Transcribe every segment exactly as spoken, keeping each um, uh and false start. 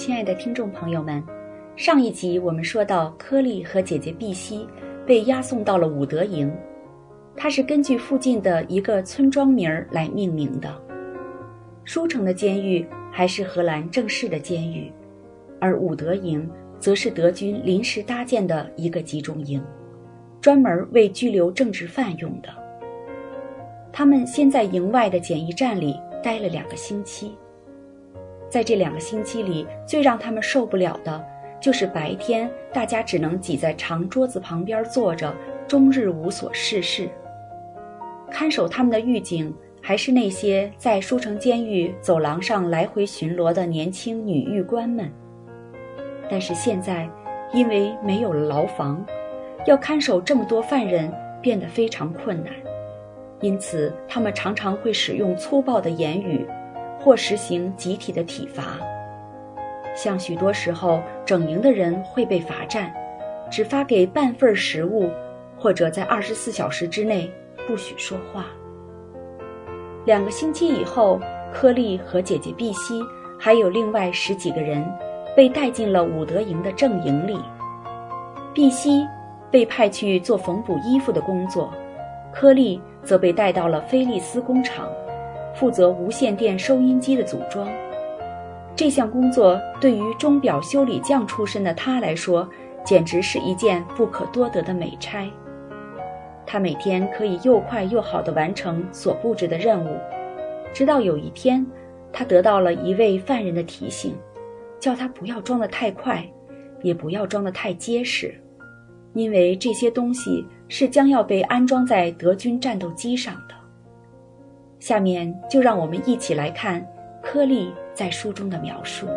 亲爱的听众朋友们，上一集我们说到柯利和姐姐碧西被押送到了武德营，它是根据附近的一个村庄名来命名的。舒城的监狱还是荷兰正式的监狱，而武德营则是德军临时搭建的一个集中营，专门为拘留政治犯用的。他们先在营外的检疫站里待了两个星期。在这两个星期里，最让他们受不了的就是白天大家只能挤在长桌子旁边坐着，终日无所事事。看守他们的狱警还是那些在舒城监狱走廊上来回巡逻的年轻女狱官们。但是现在因为没有了牢房，要看守这么多犯人变得非常困难，因此他们常常会使用粗暴的言语，或实行集体的体罚。像许多时候整营的人会被罚站，只发给半份食物，或者在二十四小时之内不许说话。两个星期以后，柯利和姐姐碧西还有另外十几个人被带进了武德营的正营里。碧西被派去做缝补衣服的工作，柯利则被带到了菲利斯工厂，负责无线电收音机的组装。这项工作对于钟表修理匠出身的他来说，简直是一件不可多得的美差。他每天可以又快又好地完成所布置的任务，直到有一天，他得到了一位犯人的提醒，叫他不要装得太快，也不要装得太结实，因为这些东西是将要被安装在德军战斗机上的。下面就让我们一起来看柯利在书中的描述。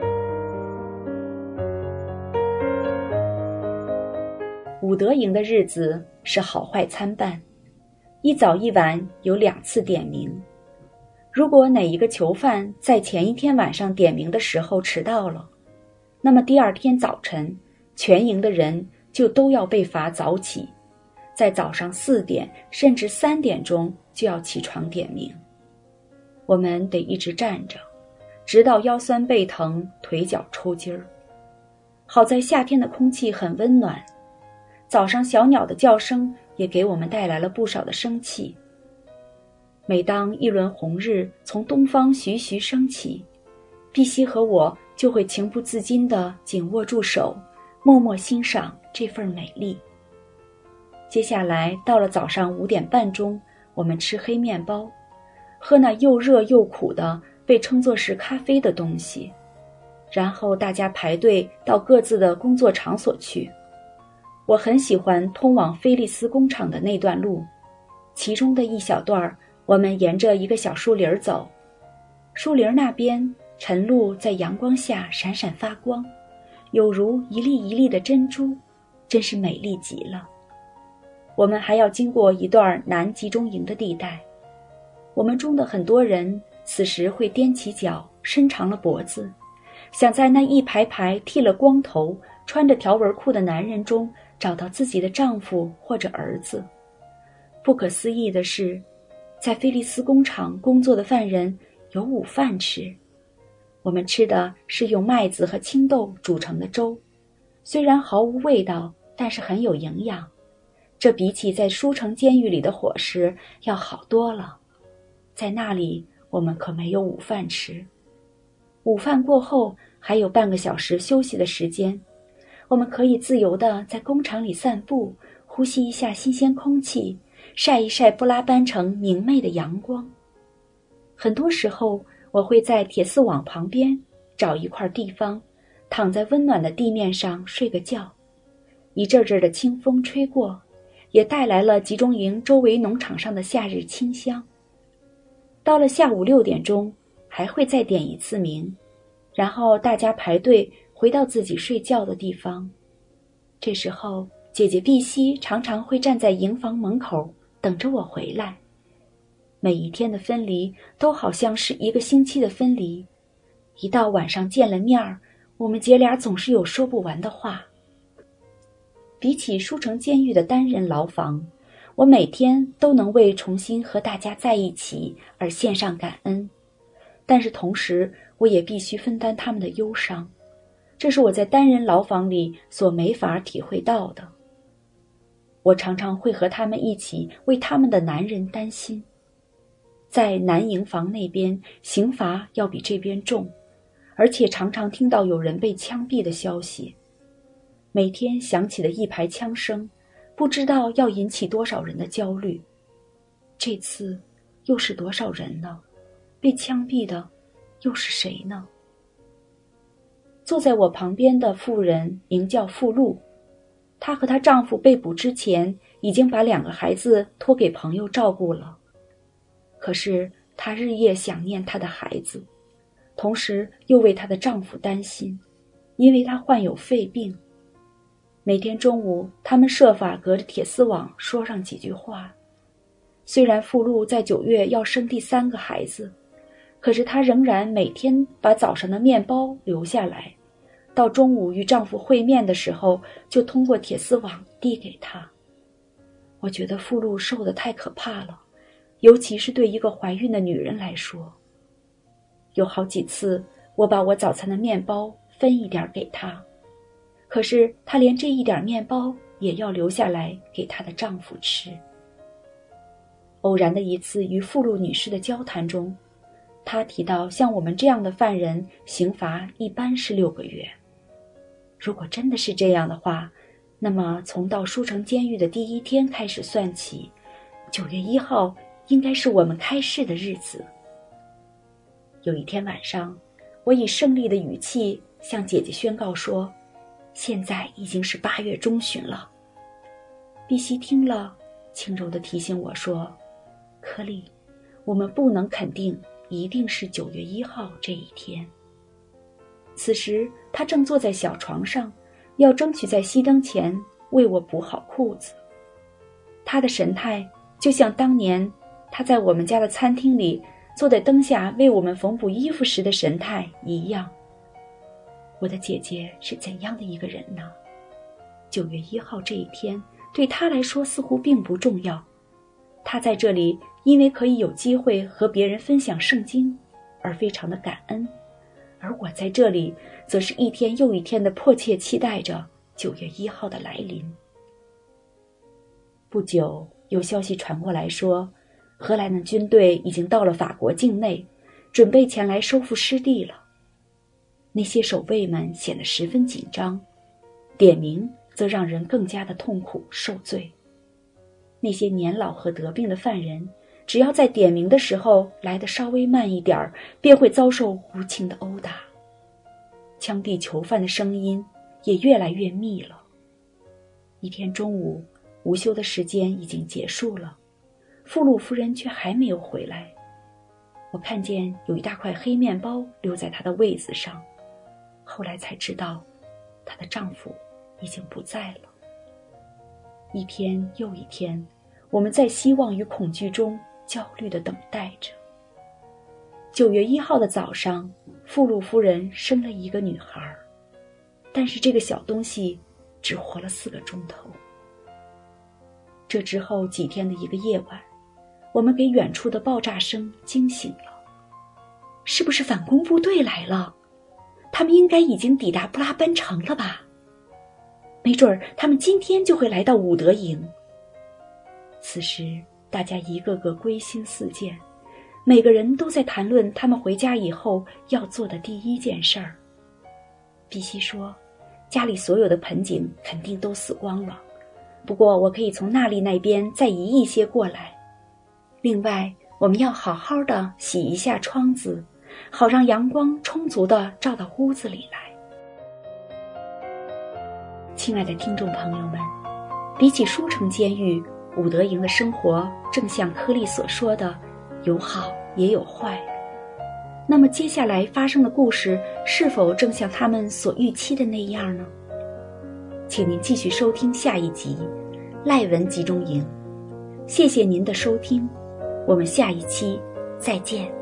武德营的日子是好坏参半，一早一晚有两次点名。如果哪一个囚犯在前一天晚上点名的时候迟到了，那么第二天早晨全营的人就都要被罚早起，在早上四点甚至三点钟就要起床点名。我们得一直站着，直到腰酸背疼，腿脚抽筋儿。好在夏天的空气很温暖，早上小鸟的叫声也给我们带来了不少的生气。每当一轮红日从东方徐徐升起，碧西和我就会情不自禁地紧握住手，默默欣赏这份美丽。接下来到了早上五点半钟，我们吃黑面包，喝那又热又苦的被称作是咖啡的东西，然后大家排队到各自的工作场所去。我很喜欢通往菲利斯工厂的那段路，其中的一小段我们沿着一个小树林走，树林那边晨露在阳光下闪闪发光，有如一粒一粒的珍珠，真是美丽极了。我们还要经过一段南集中营的地带，我们中的很多人此时会踮起脚，伸长了脖子，想在那一排排剃了光头穿着条纹裤的男人中找到自己的丈夫或者儿子。不可思议的是，在菲利斯工厂工作的犯人有午饭吃。我们吃的是用麦子和青豆煮成的粥，虽然毫无味道，但是很有营养。这比起在舒城监狱里的伙食要好多了。在那里我们可没有午饭吃。午饭过后还有半个小时休息的时间，我们可以自由地在工厂里散步，呼吸一下新鲜空气，晒一晒布拉班城明媚的阳光。很多时候我会在铁丝网旁边找一块地方，躺在温暖的地面上睡个觉。一阵阵的清风吹过，也带来了集中营周围农场上的夏日清香。到了下午六点钟还会再点一次名，然后大家排队回到自己睡觉的地方。这时候姐姐碧西常常会站在营房门口等着我回来。每一天的分离都好像是一个星期的分离，一到晚上见了面儿，我们姐俩总是有说不完的话。比起舒城监狱的单人牢房，我每天都能为重新和大家在一起而献上感恩，但是同时我也必须分担他们的忧伤。 这是我在单人牢房里所没法体会到的。我常常会和他们一起为他们的男人担心。在男营房那边，刑罚要比这边重，而且常常听到有人被枪毙的消息。每天响起的一排枪声，不知道要引起多少人的焦虑。这次又是多少人呢？被枪毙的又是谁呢？坐在我旁边的妇人名叫傅露，她和她丈夫被捕之前已经把两个孩子托给朋友照顾了。可是她日夜想念她的孩子，同时又为她的丈夫担心，因为他患有肺病。每天中午，他们设法隔着铁丝网说上几句话。虽然傅露在九月要生第三个孩子，可是她仍然每天把早上的面包留下来，到中午与丈夫会面的时候，就通过铁丝网递给他。我觉得傅露瘦得太可怕了，尤其是对一个怀孕的女人来说。有好几次，我把我早餐的面包分一点给她，可是她连这一点面包也要留下来给她的丈夫吃。偶然的一次与傅露女士的交谈中，她提到像我们这样的犯人，刑罚一般是六个月。如果真的是这样的话，那么从到书城监狱的第一天开始算起，九月一号应该是我们开释的日子。有一天晚上，我以胜利的语气向姐姐宣告说，现在已经是八月中旬了。碧溪听了，轻柔地提醒我说，柯利，我们不能肯定一定是九月一号这一天。此时他正坐在小床上，要争取在熄灯前为我补好裤子。他的神态就像当年他在我们家的餐厅里坐在灯下为我们缝补衣服时的神态一样。我的姐姐是怎样的一个人呢？九月一号这一天对她来说似乎并不重要。她在这里因为可以有机会和别人分享圣经而非常的感恩，而我在这里则是一天又一天的迫切期待着九月一号的来临。不久，有消息传过来说，荷兰的军队已经到了法国境内，准备前来收复失地了。那些守卫们显得十分紧张，点名则让人更加的痛苦受罪。那些年老和得病的犯人，只要在点名的时候来得稍微慢一点，便会遭受无情的殴打。枪毙囚犯的声音也越来越密了。一天中午，午休的时间已经结束了，傅露夫人却还没有回来。我看见有一大块黑面包留在她的位子上，后来才知道，她的丈夫已经不在了。一天又一天，我们在希望与恐惧中焦虑地等待着。九月一号的早上，傅露夫人生了一个女孩，但是这个小东西只活了四个钟头。这之后几天的一个夜晚，我们给远处的爆炸声惊醒了。是不是反攻部队来了？他们应该已经抵达布拉班城了吧？没准儿他们今天就会来到伍德营。此时大家一个个归心似箭，每个人都在谈论他们回家以后要做的第一件事儿。碧溪说，家里所有的盆景肯定都死光了，不过我可以从那里那边再移一些过来。另外，我们要好好的洗一下窗子，好让阳光充足的照到屋子里来。亲爱的听众朋友们，比起书城监狱，伍德营的生活正像柯利所说的，有好也有坏。那么接下来发生的故事是否正像他们所预期的那样呢？请您继续收听下一集赖文集中营。谢谢您的收听，我们下一期再见。